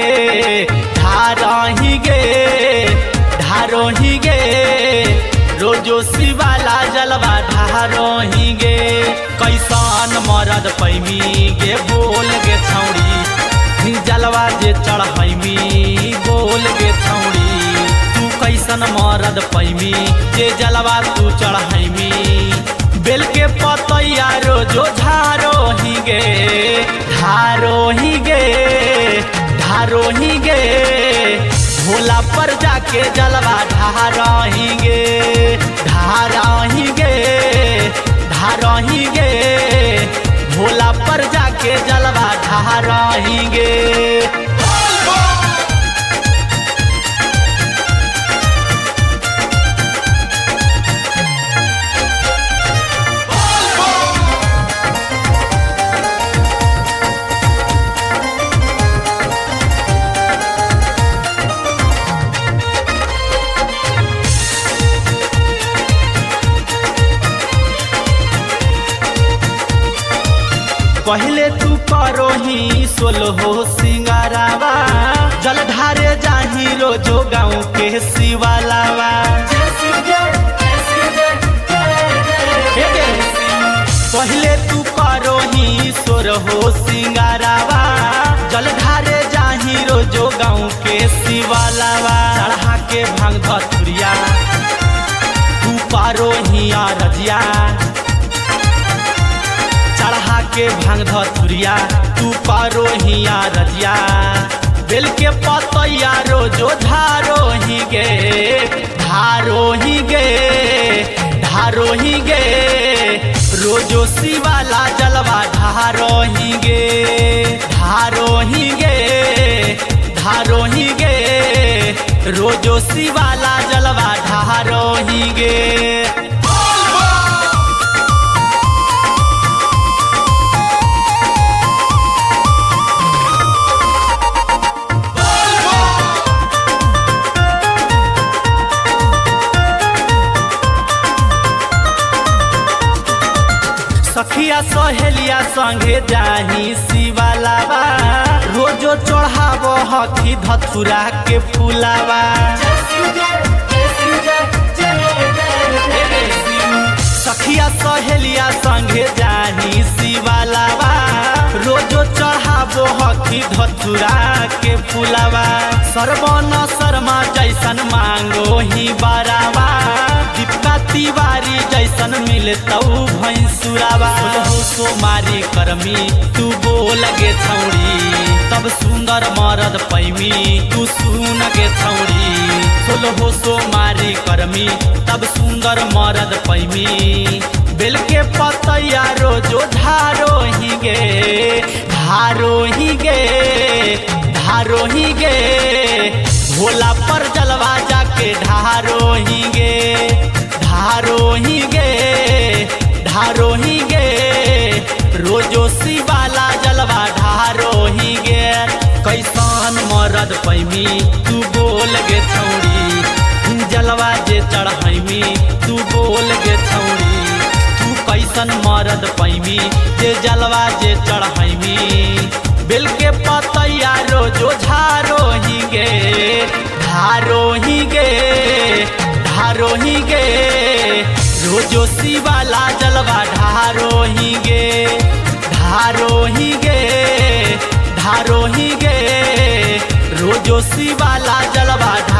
ढारही गे ढारोही गे रोजो शिवाला जलवा ढारोही गे कैसन मरद पैमी गे बोल गे छौड़ी जलवा जे चढ़ैमी बोल गे छौड़ी तू कैसन मरद पैमी जे जलवा तू चढ़ैमी बेल के पतैया रोजो झारोही गे ढारोही गे ढारोही गे भोला पर जाके जलवा ढारही गे ढारही गे ढारही गे भोला पर जाके जलवा ढारही गे पहले तू करोही सोलहो सिंगारावा जल ढारे जाही रोजो गाँव के शिवालावा पहले तू करोही सोलहो सिंगारावा जल ढारे जाही रोजो गाँव के शिवालावा चढ़ा के भांग धतुरिया तू करोही रजिया चढ़ा के भांग धतुरिया तू करोहिया रजिया बेल के पतैया रोजो धारोही गे धारोही गे धारोही गे रोजो शिवाला जलवा ढारोही गे धारोही गे धारोही गे रोजो शिवाला जलवा ढारोही गे सखिया सहेलिया संगे जाही शिवालावा रोजो चढ़ाबो हथी धतुरा के फुलावा सखिया सहेलिया संगे जाही शिवालावा रोजो चढ़ाबो हथी धतुरा के फुलावा सरवन शर्मा जैसन मांगो ही बारावा दीपिका तिवारी जैसन मिलतौ भैंसुरावा सोमारी करमी तू बोल गे छौड़ी तब सुंदर मरद पैमी तू सुन गे छौड़ी सोलहो सोमारी करमी तब सुंदर मरद पैमी बेल के पतैया रोजो ढारोही गे ढारोही गे ढारोही गे भोला पर जलवा जाके ढारोही गे ढारोही गे ढारोही गे रोजो शिवाला जलवा ढारोही गे कैसन मरद पैमी तू बोल गे छौड़ी जलवा जे चढ़ैमी तू बोल गे छौड़ी तू कैसन मरद पैमी जे जलवा जे चढ़ैमी बेल के पतैया रोजो झारोही गे धारोही गे धारोही गे रोजो शिवाला जलवा ढारोही गे धारोही गे धारोही गे रोजो शिवाला जलवा